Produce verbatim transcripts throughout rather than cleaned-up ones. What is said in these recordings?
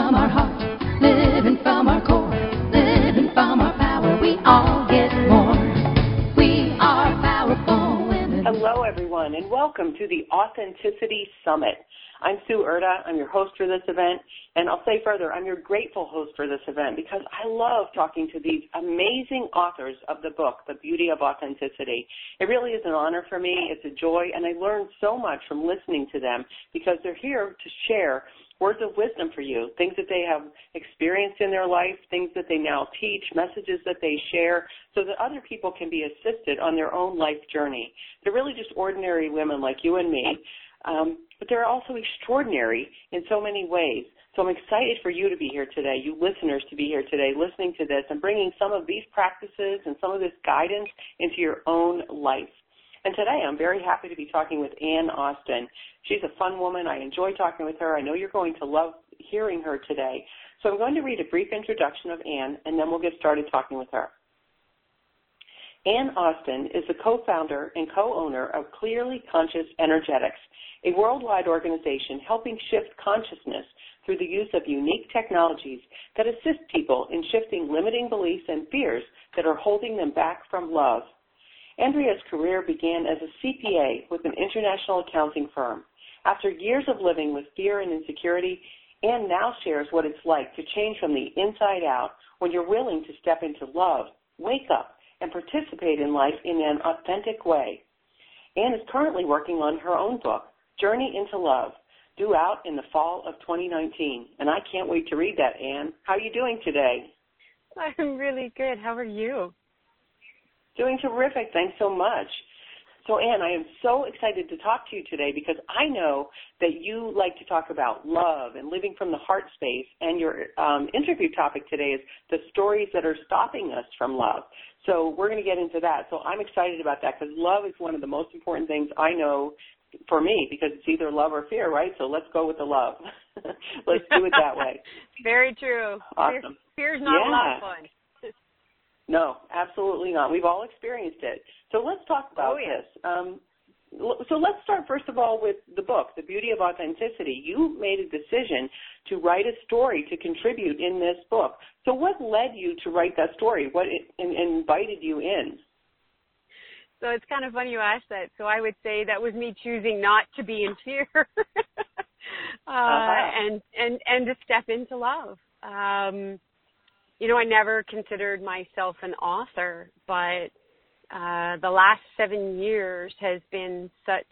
from our heart, living from our core, living from our power. We all get more. We are powerful women. Hello, everyone, and welcome to the Authenticity Summit. I'm Sue Erda. I'm your host for this event, and I'll say further, I'm your grateful host for this event because I love talking to these amazing authors of the book, The Beauty of Authenticity. It really is an honor for me. It's a joy, and I learn so much from listening to them because they're here to share words of wisdom for you, things that they have experienced in their life, things that they now teach, messages that they share, so that other people can be assisted on their own life journey. They're really just ordinary women like you and me, um, but they're also extraordinary in so many ways. So I'm excited for you to be here today, you listeners to be here today, listening to this and bringing some of these practices and some of this guidance into your own life. And today I'm very happy to be talking with Ann Austin. She's a fun woman. I enjoy talking with her. I know you're going to love hearing her today. So I'm going to read a brief introduction of Ann, and then we'll get started talking with her. Ann Austin is the co-founder and co-owner of Clearly Conscious Energetics, a worldwide organization helping shift consciousness through the use of unique technologies that assist people in shifting limiting beliefs and fears that are holding them back from love. Andrea's career began as a C P A with an international accounting firm. After years of living with fear and insecurity, Ann now shares what it's like to change from the inside out when you're willing to step into love, wake up, and participate in life in an authentic way. Ann is currently working on her own book, Journey into Love, due out in the fall of twenty nineteen. And I can't wait to read that, Ann. How are you doing today? I'm really good. How are you? Doing terrific. Thanks so much. So, Ann, I am so excited to talk to you today because I know that you like to talk about love and living from the heart space, and your um, interview topic today is the stories that are stopping us from love. So we're going to get into that. So I'm excited about that because love is one of the most important things I know for me because it's either love or fear, right? So let's go with the love. Let's do it that way. Very true. Awesome. Fear is not yeah. a lot of fun. No, absolutely not. We've all experienced it. So let's talk about oh, yeah. this. Um, so let's start, first of all, with the book, The Beauty of Authenticity. You made a decision to write a story to contribute in this book. So what led you to write that story? What it, in, invited you in? So it's kind of funny you asked that. So I would say that was me choosing not to be in fear uh, uh-huh. and, and, and to step into love. Um You know, I never considered myself an author, but uh, the last seven years has been such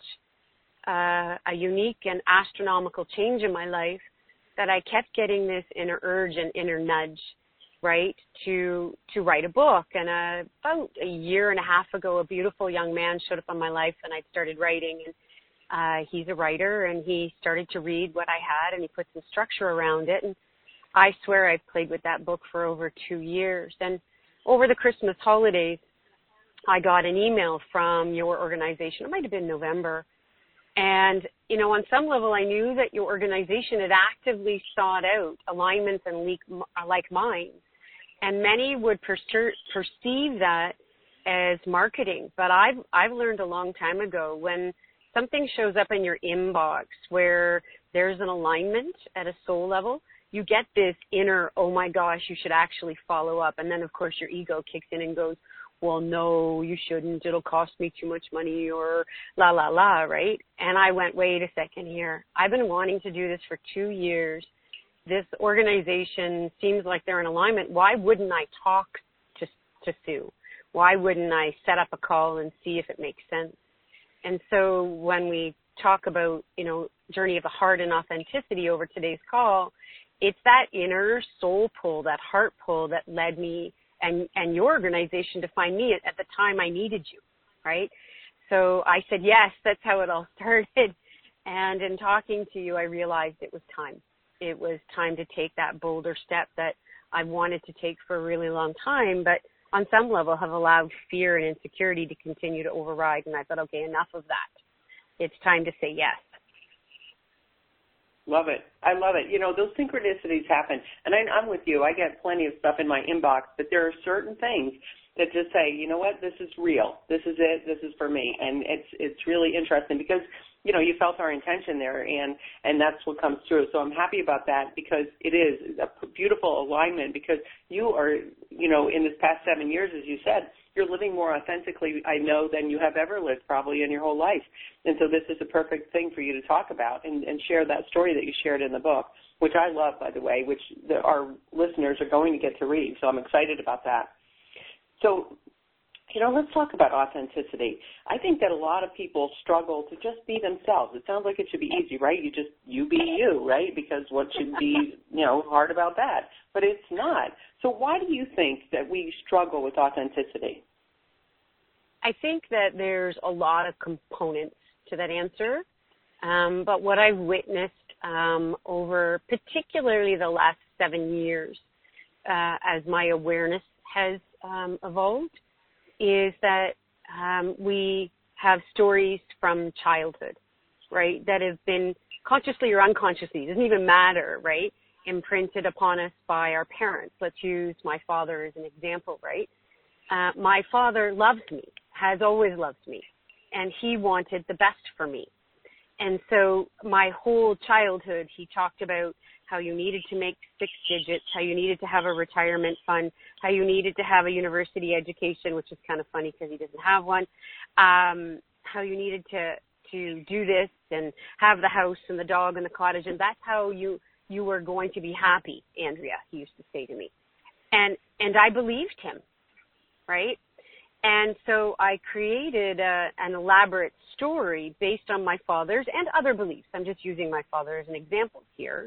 uh, a unique and astronomical change in my life that I kept getting this inner urge and inner nudge, right, to to write a book. And uh, about a year and a half ago, a beautiful young man showed up in my life, and I started writing. And uh, he's a writer, and he started to read what I had, and he put some structure around it. And I swear I've played with that book for over two years. And over the Christmas holidays, I got an email from your organization. It might have been November. And, you know, on some level, I knew that your organization had actively sought out alignments and like minds. And many would percer- perceive that as marketing. But I've, I've learned a long time ago when something shows up in your inbox where there's an alignment at a soul level, you get this inner, oh my gosh, you should actually follow up. And then, of course, your ego kicks in and goes, well, no, you shouldn't. It'll cost me too much money or la, la, la, right? And I went, wait a second here. I've been wanting to do this for two years. This organization seems like they're in alignment. Why wouldn't I talk to, to Sue? Why wouldn't I set up a call and see if it makes sense? And so when we talk about, you know, journey of the heart and authenticity over today's call, it's that inner soul pull, that heart pull that led me and, and your organization to find me at, at the time I needed you, right? So I said, yes, that's how it all started. And in talking to you, I realized it was time. It was time to take that bolder step that I wanted to take for a really long time, but on some level have allowed fear and insecurity to continue to override. And I thought, okay, enough of that. It's time to say yes. Love it. I love it. You know, those synchronicities happen. And I, I'm with you. I get plenty of stuff in my inbox, but there are certain things that just say, you know what, this is real. This is it. This is for me. And it's it's really interesting because you know, you felt our intention there, and, and that's what comes through. So I'm happy about that because it is a beautiful alignment because you are, you know, in this past seven years, as you said, you're living more authentically, I know, than you have ever lived probably in your whole life. And so this is a perfect thing for you to talk about and, and share that story that you shared in the book, which I love, by the way, which the, our listeners are going to get to read. So I'm excited about that. So, you know, let's talk about authenticity. I think that a lot of people struggle to just be themselves. It sounds like it should be easy, right? You just, you be you, right? Because what should be, you know, hard about that? But it's not. So why do you think that we struggle with authenticity? I think that there's a lot of components to that answer. Um, but what I've witnessed um, over particularly the last seven years uh, as my awareness has um, evolved is that um, we have stories from childhood, right, that have been consciously or unconsciously, it doesn't even matter, right, imprinted upon us by our parents. Let's use my father as an example, right? Uh, my father loves me, has always loved me, and he wanted the best for me. And so my whole childhood, he talked about how you needed to make six digits, how you needed to have a retirement fund, how you needed to have a university education, which is kind of funny because he doesn't have one, um, how you needed to, to do this and have the house and the dog and the cottage, and that's how you, you were going to be happy, Andrea, he used to say to me. And, and I believed him, right? And so I created a, an elaborate story based on my father's and other beliefs. I'm just using my father as an example here,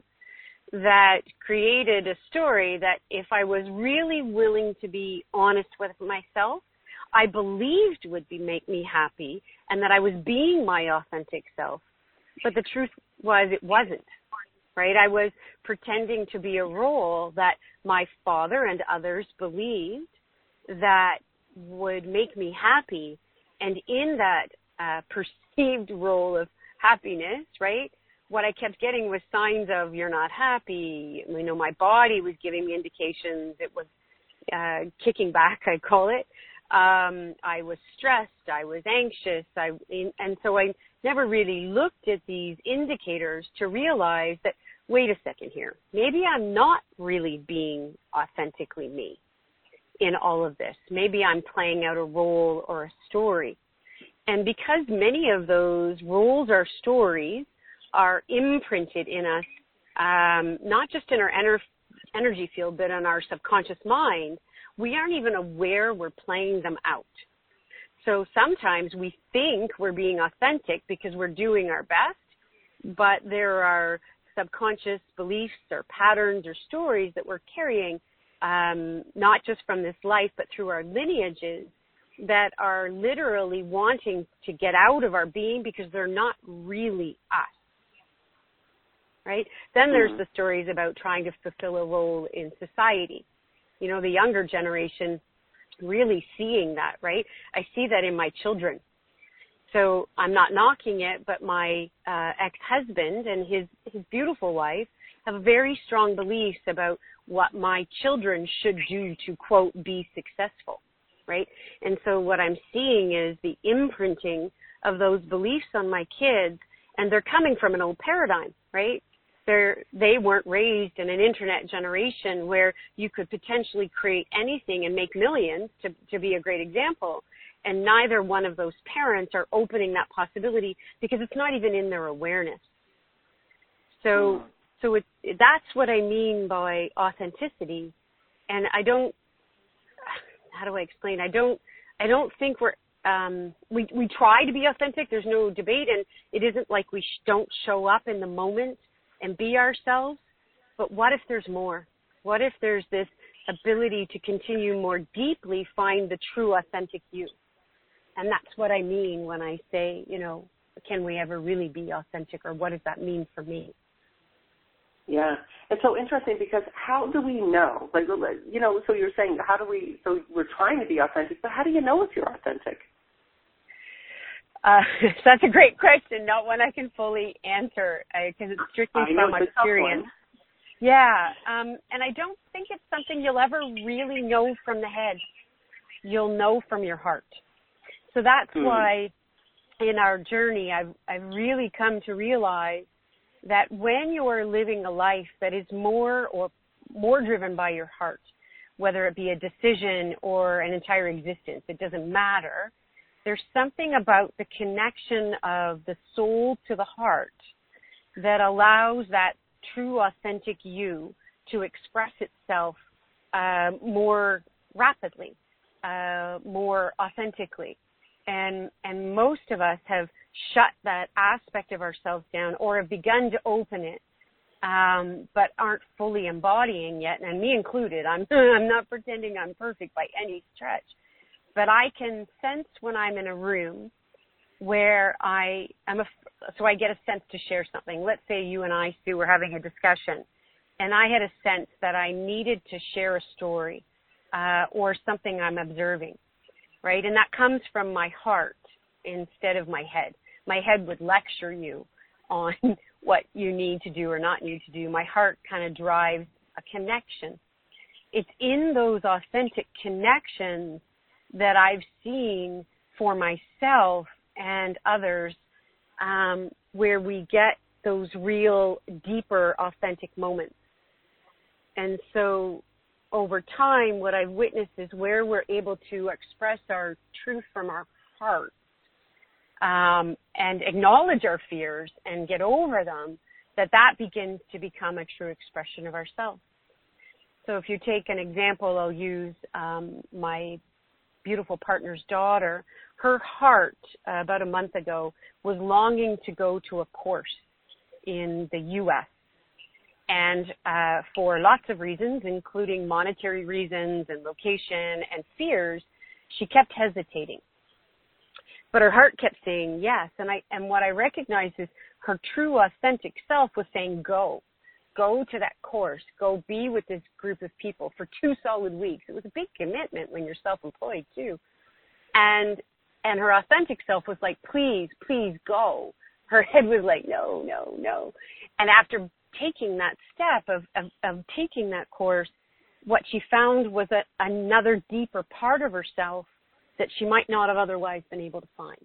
that created a story that if I was really willing to be honest with myself, I believed would be make me happy and that I was being my authentic self. But the truth was it wasn't, right? I was pretending to be a role that my father and others believed that would make me happy. And in that uh, perceived role of happiness, right, what I kept getting was signs of you're not happy. You know, my body was giving me indications. It was uh, kicking back, I call it. Um, I was stressed. I was anxious. I, and so I never really looked at these indicators to realize that, wait a second here, maybe I'm not really being authentically me in all of this. Maybe I'm playing out a role or a story. And because many of those roles or stories are imprinted in us, um, not just in our ener- energy field, but in our subconscious mind, we aren't even aware we're playing them out. So sometimes we think we're being authentic because we're doing our best, but there are subconscious beliefs or patterns or stories that we're carrying, um, not just from this life, but through our lineages, that are literally wanting to get out of our being because they're not really us. Right? Then there's Mm-hmm. the stories about trying to fulfill a role in society. You know, the younger generation really seeing that, right? I see that in my children. So I'm not knocking it, but my uh, ex-husband and his, his beautiful wife have very strong beliefs about what my children should do to, quote, be successful, right? And so what I'm seeing is the imprinting of those beliefs on my kids, and they're coming from an old paradigm, right? They're, they weren't raised in an internet generation where you could potentially create anything and make millions, to, to be a great example. And neither one of those parents are opening that possibility because it's not even in their awareness. So, so it's, that's what I mean by authenticity. And I don't, how do I explain? I don't, I don't think we're, um, we, we try to be authentic. There's no debate. And it isn't like we sh- don't show up in the moment and be ourselves. But what if there's more? What if there's this ability to continue more deeply find the true authentic you? And that's what I mean when I say, you know, can we ever really be authentic, or what does that mean for me? Yeah. It's so interesting because how do we know? Like, you know, so you're saying, how do we, so we're trying to be authentic, but how do you know if you're authentic? Uh, that's a great question, not one I can fully answer because it's strictly I know, from it's a tough experience. one. Yeah, um, and I don't think it's something you'll ever really know from the head. You'll know from your heart. So that's mm. why in our journey, I've, I've really come to realize that when you are living a life that is more or more driven by your heart, whether it be a decision or an entire existence, it doesn't matter. There's something about the connection of the soul to the heart that allows that true, authentic you to express itself uh, more rapidly, uh, more authentically. And, and most of us have shut that aspect of ourselves down or have begun to open it, um, but aren't fully embodying yet, and me included. I'm, I'm not pretending I'm perfect by any stretch, but I can sense when I'm in a room where I am, a, so I get a sense to share something. Let's say you and I, Sue, were having a discussion, and I had a sense that I needed to share a story uh, or something I'm observing, right? And that comes from my heart instead of my head. My head would lecture you on what you need to do or not need to do. My heart kind of drives a connection. It's in those authentic connections that I've seen for myself and others um, where we get those real, deeper, authentic moments. And so over time, what I've witnessed is where we're able to express our truth from our heart um, and acknowledge our fears and get over them, that that begins to become a true expression of ourselves. So if you take an example, I'll use um, my beautiful partner's daughter. Her heart, uh, about a month ago, was longing to go to a course in the U S And uh, for lots of reasons, including monetary reasons and location and fears, she kept hesitating. But her heart kept saying yes. And I and what I recognized is her true, authentic self was saying, go. Go to that course. Go be with this group of people for two solid weeks. It was a big commitment when you're self-employed, too. And and her authentic self was like, please, please go. Her head was like, no, no, no. And after taking that step of, of, of taking that course, what she found was a, another deeper part of herself that she might not have otherwise been able to find.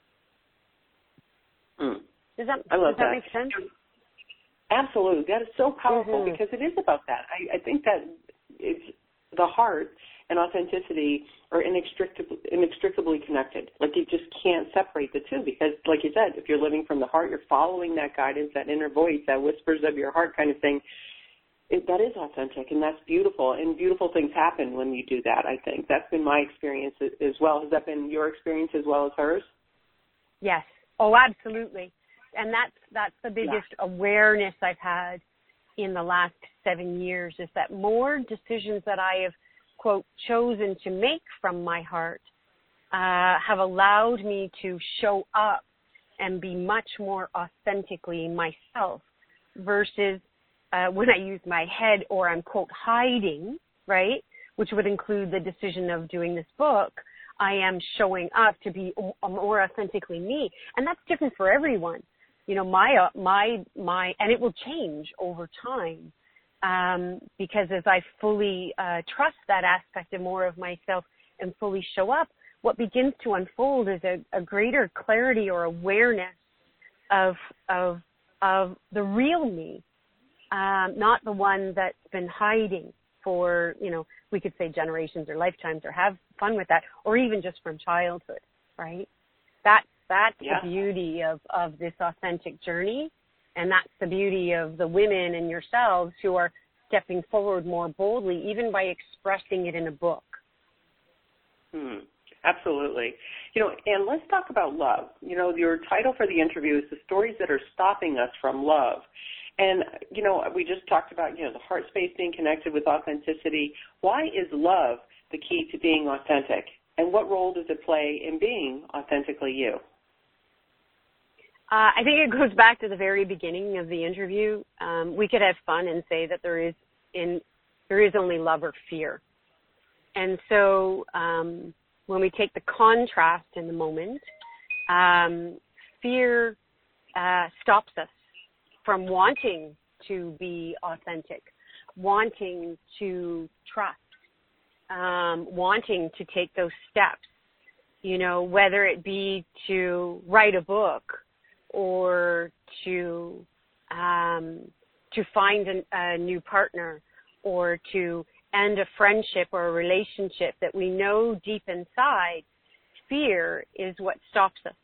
Mm. Does that, I love does that, that make sense? Absolutely. That is so powerful Mm-hmm. because it is about that. I, I think that it's the heart and authenticity are inextricably, inextricably connected. Like you just can't separate the two because, like you said, if you're living from the heart, you're following that guidance, that inner voice, that whispers of your heart kind of thing. It, that is authentic, and that's beautiful. And beautiful things happen when you do that, I think. That's been my experience as well. Has that been your experience as well as hers? Yes. Oh, absolutely. And that's that's the biggest yeah. awareness I've had in the last seven years is that more decisions that I have, quote, chosen to make from my heart uh, have allowed me to show up and be much more authentically myself versus uh, when I use my head or I'm, quote, hiding, right, which would include the decision of doing this book. I am showing up to be more authentically me. And that's different for everyone. You know, my, uh, my, my, and it will change over time um, because as I fully uh, trust that aspect of more of myself and fully show up, what begins to unfold is a, a greater clarity or awareness of, of, of the real me, um, not the one that's been hiding for, you know, we could say generations or lifetimes or have fun with that, or even just from childhood, right? That That's yeah. the beauty of, of this authentic journey, and that's the beauty of the women and yourselves who are stepping forward more boldly, even by expressing it in a book. Hmm. Absolutely. You know, and let's talk about love. You know, your title for the interview is The Stories That Are Stopping Us from Love. And, you know, we just talked about, you know, the heart space being connected with authenticity. Why is love the key to being authentic? And what role does it play in being authentically you? Uh, I think it goes back to the very beginning of the interview. Um, we could have fun and say that there is in there is only love or fear. And so um, when we take the contrast in the moment, um, fear uh, stops us from wanting to be authentic, wanting to trust, um, wanting to take those steps you know, whether it be to write a book or to um, to find a, a new partner or to end a friendship or a relationship that we know deep inside, fear is what stops us.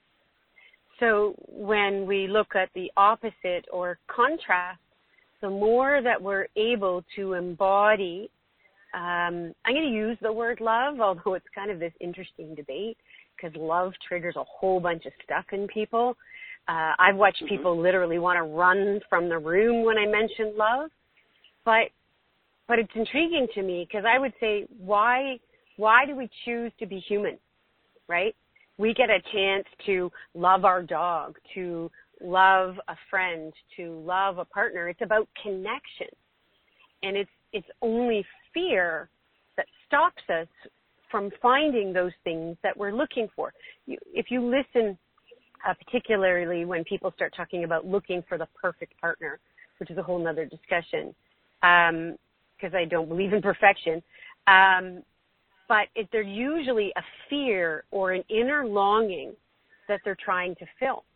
So when we look at the opposite or contrast, the more that we're able to embody, um, I'm going to use the word love, although it's kind of this interesting debate because love triggers a whole bunch of stuff in people. Uh, I've watched mm-hmm. people literally want to run from the room when I mention love, but but it's intriguing to me because I would say, why why do we choose to be human, right? We get a chance to love our dog, to love a friend, to love a partner. It's about connection. And it's it's only fear that stops us from finding those things that we're looking for. You, if you listen, uh, particularly when people start talking about looking for the perfect partner, which is a whole nother discussion, because um, I don't believe in perfection, um, but it, they're usually a fear or an inner longing that they're trying to fill.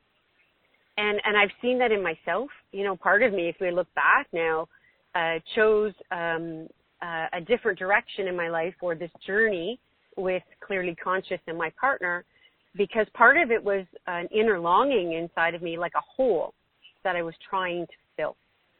And and I've seen that in myself. You know, part of me, if we look back now, uh, chose um, uh, a different direction in my life or this journey with Clearly Conscious and my partner, because part of it was an inner longing inside of me, like a hole that I was trying to fill.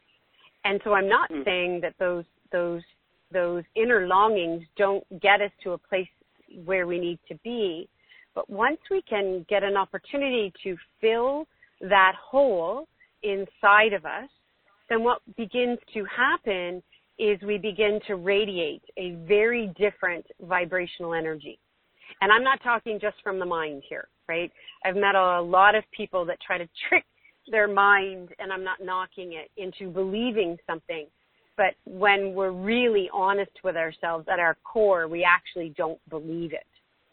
And so I'm not mm. saying that those those those inner longings don't get us to a place where we need to be, but once we can get an opportunity to fill that hole inside of us, then what begins to happen is we begin to radiate a very different vibrational energy. And I'm not talking just from the mind here, right? I've met a lot of people that try to trick their mind, and I'm not knocking it, into believing something. But when we're really honest with ourselves at our core, we actually don't believe it.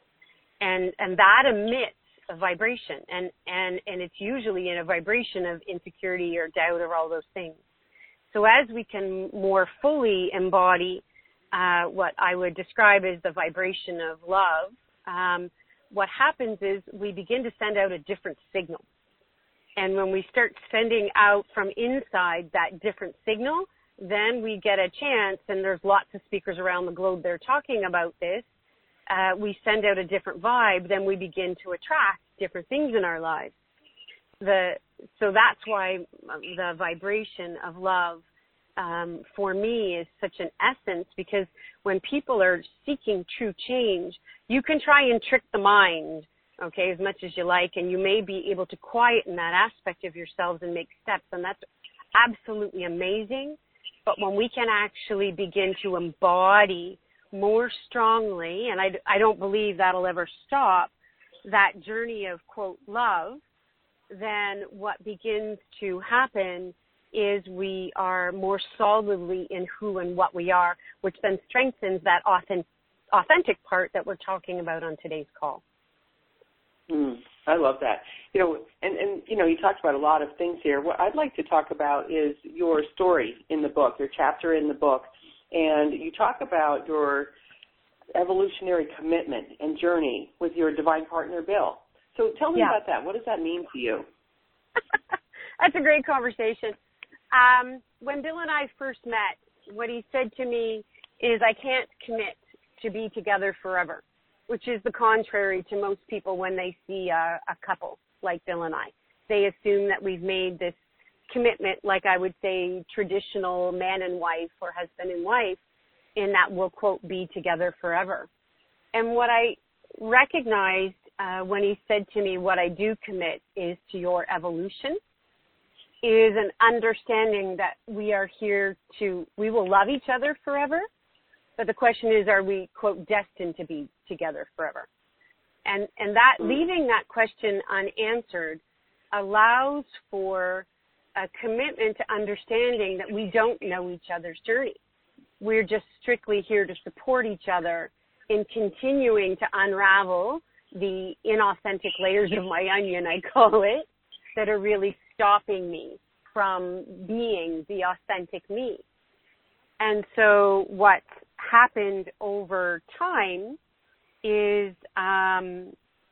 And and that emits a vibration, and, and, and it's usually in a vibration of insecurity or doubt or all those things. So as we can more fully embody uh, what I would describe as the vibration of love, um, what happens is we begin to send out a different signal. And when we start sending out from inside that different signal, then we get a chance, and there's lots of speakers around the globe that are talking about this, uh, we send out a different vibe, then we begin to attract different things in our lives. The So that's why the vibration of love um, for me is such an essence, because when people are seeking true change, you can try and trick the mind, okay, as much as you like, and you may be able to quieten that aspect of yourselves and make steps, and that's absolutely amazing. But when we can actually begin to embody more strongly, and I, I don't believe that'll ever stop, that journey of, quote, love, then what begins to happen is we are more solidly in who and what we are, which then strengthens that authentic, authentic part that we're talking about on today's call. Mm, I love that. You know, and, and, you know, you talked about a lot of things here. What I'd like to talk about is your story in the book, your chapter in the book. And you talk about your evolutionary commitment and journey with your divine partner, Bill. So tell me yeah. about that. What does that mean to you? That's a great conversation. Um, when Bill and I first met, what he said to me is, I can't commit to be together forever, which is the contrary to most people when they see a, a couple like Bill and I. They assume that we've made this commitment, like I would say traditional man and wife or husband and wife, in that we'll, quote, be together forever. And what I recognized uh, when he said to me, what I do commit is to your evolution, is an understanding that we are here to, we will love each other forever, but the question is, are we, quote, destined to be together forever? And and that, leaving that question unanswered allows for a commitment to understanding that we don't know each other's journey. We're just strictly here to support each other in continuing to unravel the inauthentic layers of my onion, I call it, that are really stopping me from being the authentic me. And so what happened over time is um,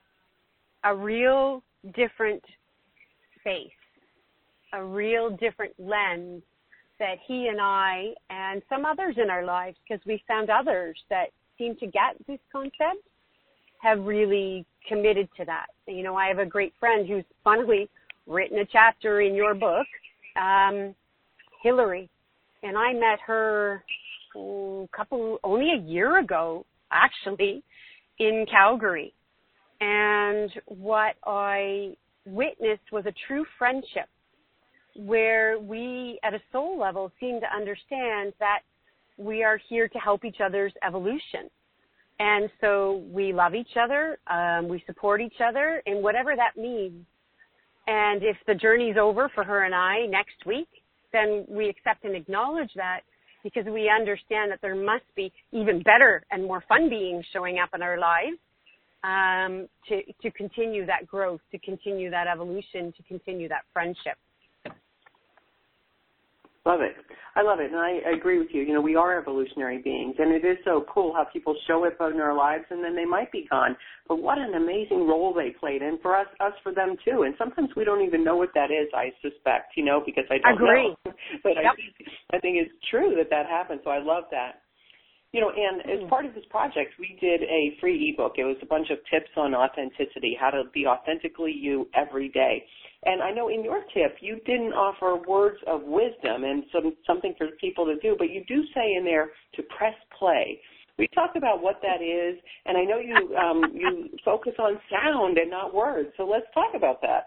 a real different face, a real different lens that he and I and some others in our lives, because we found others that seem to get this concept, have really committed to that. You know, I have a great friend who's funnily written a chapter in your book, um, Hillary, and I met her oh, a couple, only a year ago, actually, in Calgary. And what I witnessed was a true friendship where we, at a soul level, seem to understand that we are here to help each other's evolution. And so we love each other, um, we support each other, and whatever that means. And if the journey's over for her and I next week, then we accept and acknowledge that, because we understand that there must be even better and more fun beings showing up in our lives um, to, to continue that growth, to continue that evolution, to continue that friendship. Love it. I love it, and I, I agree with you. You know, we are evolutionary beings, and it is so cool how people show up in our lives, and then they might be gone. But what an amazing role they played, and for us, us for them too. And sometimes we don't even know what that is, I suspect, you know, because I don't agree. know. But yep. I, think, I think it's true that that happens, so I love that. You know, and as part of this project, we did a free ebook. It was a bunch of tips on authenticity, how to be authentically you every day. And I know in your tip, you didn't offer words of wisdom and some something for people to do, but you do say in there to press play. We talked about what that is, and I know you um, you focus on sound and not words. So let's talk about that.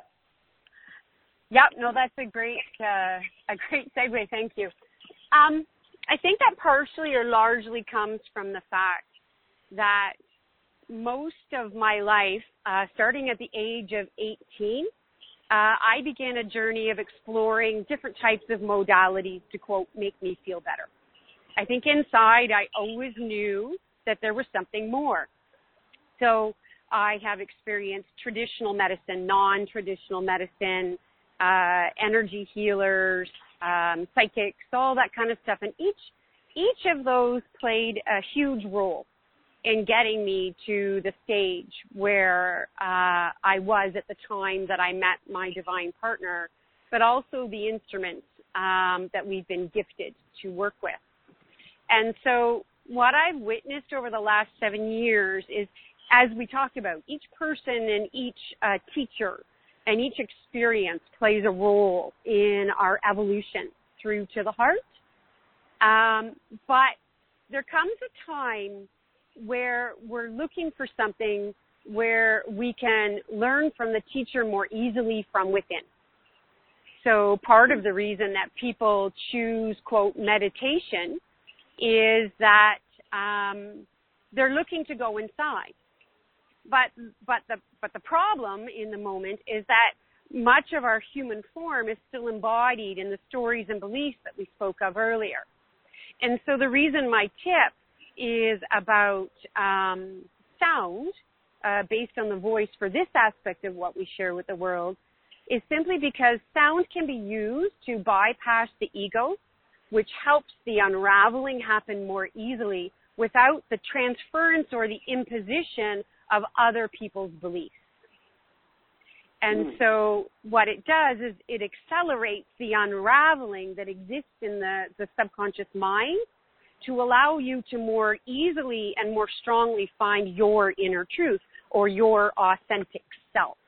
Yep, no, that's a great uh, a great segue. Thank you. Um, I think that partially or largely comes from the fact that most of my life, uh, starting at the age of eighteen, uh, I began a journey of exploring different types of modalities to, quote, make me feel better. I think inside I always knew that there was something more. So I have experienced traditional medicine, non-traditional medicine, uh, energy healers, um, psychics, all that kind of stuff. And each each of those played a huge role in getting me to the stage where uh, I was at the time that I met my divine partner, but also the instruments um, that we've been gifted to work with. And so what I've witnessed over the last seven years is, as we talked about, each person and each uh, teacher and each experience plays a role in our evolution through to the heart. Um, but there comes a time where we're looking for something where we can learn from the teacher more easily from within. So part of the reason that people choose, quote, meditation is that um, they're looking to go inside. But but the but the problem in the moment is that much of our human form is still embodied in the stories and beliefs that we spoke of earlier. And so the reason my tip is about um, sound, uh, based on the voice for this aspect of what we share with the world, is simply because sound can be used to bypass the ego, which helps the unraveling happen more easily without the transference or the imposition of other people's beliefs. And mm. so what it does is it accelerates the unraveling that exists in the, the subconscious mind to allow you to more easily and more strongly find your inner truth or your authentic self.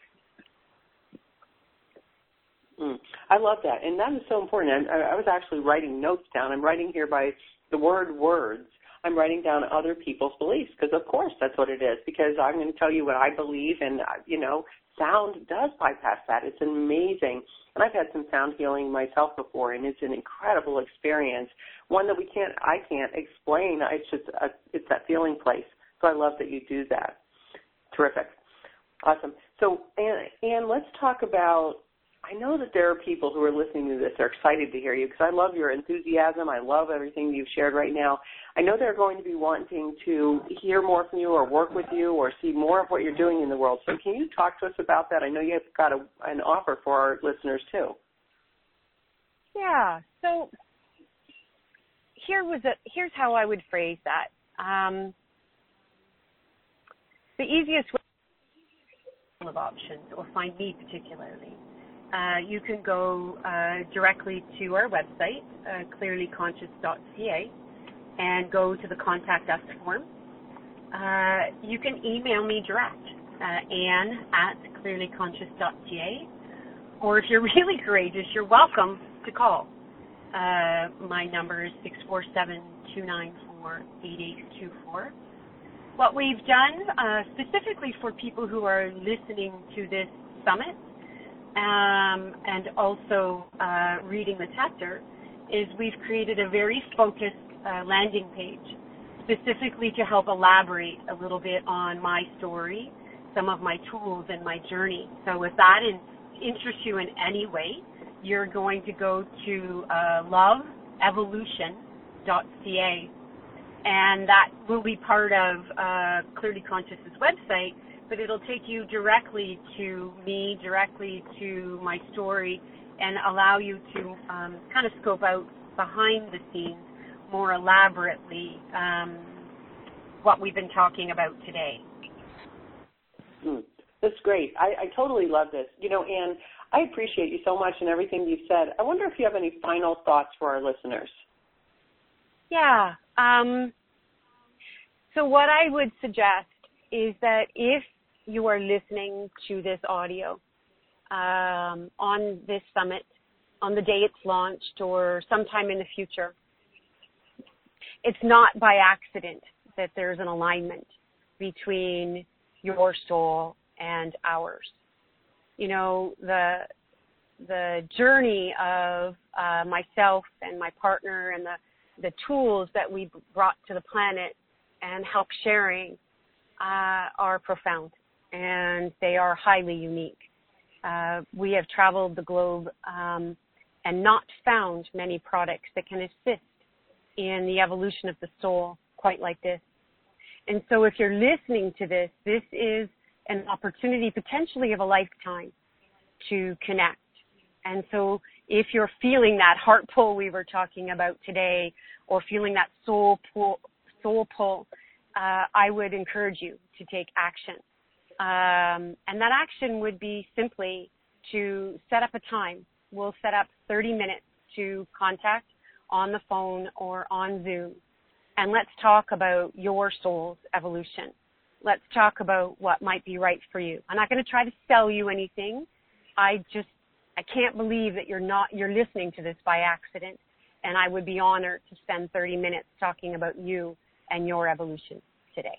Mm. I love that. And that is so important. I, I was actually writing notes down. I'm writing here by the word words. I'm writing down other people's beliefs because, of course, that's what it is, because I'm going to tell you what I believe, and, you know, sound does bypass that. It's amazing. And I've had some sound healing myself before, and it's an incredible experience, one that we can't, I can't explain. It's just, a, it's that feeling place. So I love that you do that. Terrific. Awesome. So, Anne, Anne, let's talk about, I know that there are people who are listening to this, are excited to hear you, because I love your enthusiasm. I love everything you've shared right now. I know they're going to be wanting to hear more from you or work with you or see more of what you're doing in the world. So can you talk to us about that? I know you've got a, an offer for our listeners, too. Yeah. So here was a, here's how I would phrase that. Um, the easiest way of options, or find me particularly, uh, you can go uh, directly to our website, uh, clearly conscious dot c a, and go to the Contact Us form. Uh, you can email me direct, uh, Anne at clearly conscious dot c a, or if you're really courageous, you're welcome to call. Uh, my number is six four seven, two nine four, eight eight two four. What we've done, uh, specifically for people who are listening to this summit um, and also uh, reading the chapter, is we've created a very focused uh, landing page specifically to help elaborate a little bit on my story, some of my tools, and my journey. So if that in, interests you in any way, you're going to go to uh, love evolution dot c a, and that will be part of uh, Clearly Conscious's website, but it'll take you directly to me, directly to my story, and allow you to um, kind of scope out behind the scenes more elaborately um, what we've been talking about today. Mm, that's great. I, I totally love this. You know, Anne, I appreciate you so much and everything you've said. I wonder if you have any final thoughts for our listeners. Yeah. Um, so what I would suggest is that if you are listening to this audio um, on this summit, on the day it's launched or sometime in the future, it's not by accident that there's an alignment between your soul and ours. You know, the the journey of uh, myself and my partner and the, the tools that we brought to the planet and help sharing uh, are profound, and they are highly unique. Uh, we have traveled the globe um, and not found many products that can assist in the evolution of the soul quite like this. And so if you're listening to this, this is an opportunity potentially of a lifetime to connect. And so if you're feeling that heart pull we were talking about today, or feeling that soul pull, soul pull, uh, I would encourage you to take action. Um, and that action would be simply to set up a time. We'll set up thirty minutes to contact on the phone or on Zoom. And let's talk about your soul's evolution. Let's talk about what might be right for you. I'm not going to try to sell you anything. I just, I can't believe that you're not, you're listening to this by accident. And I would be honored to spend thirty minutes talking about you and your evolution today.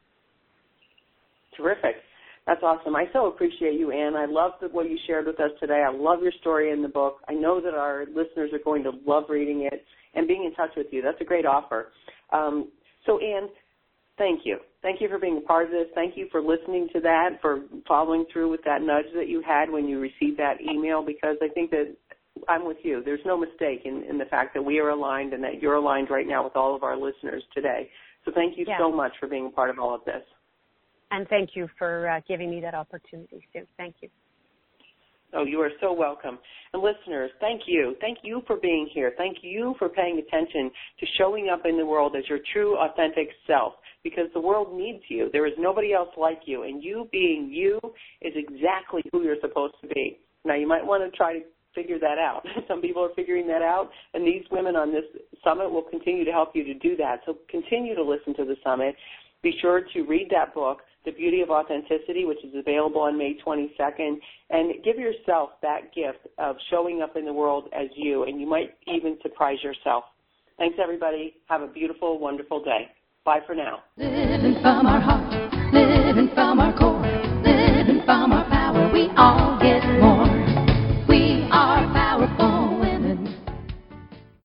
Terrific. That's awesome. I so appreciate you, Anne. I love the, what you shared with us today. I love your story in the book. I know that our listeners are going to love reading it and being in touch with you. That's a great offer. Um, so, Anne, thank you. Thank you for being a part of this. Thank you for listening to that, for following through with that nudge that you had when you received that email, because I think that I'm with you. There's no mistake in, in the fact that we are aligned and that you're aligned right now with all of our listeners today. So thank you yeah. so much for being a part of all of this. And thank you for uh, giving me that opportunity, Sue. Thank you. Oh, you are so welcome. And listeners, thank you. Thank you for being here. Thank you for paying attention to showing up in the world as your true, authentic self, because the world needs you. There is nobody else like you, and you being you is exactly who you're supposed to be. Now, you might want to try to figure that out. Some people are figuring that out, and these women on this summit will continue to help you to do that. So continue to listen to the summit. Be sure to read that book, The Beauty of Authenticity, which is available on May twenty-second, and give yourself that gift of showing up in the world as you, and you might even surprise yourself. Thanks, everybody. Have a beautiful, wonderful day. Bye for now. Living from our heart.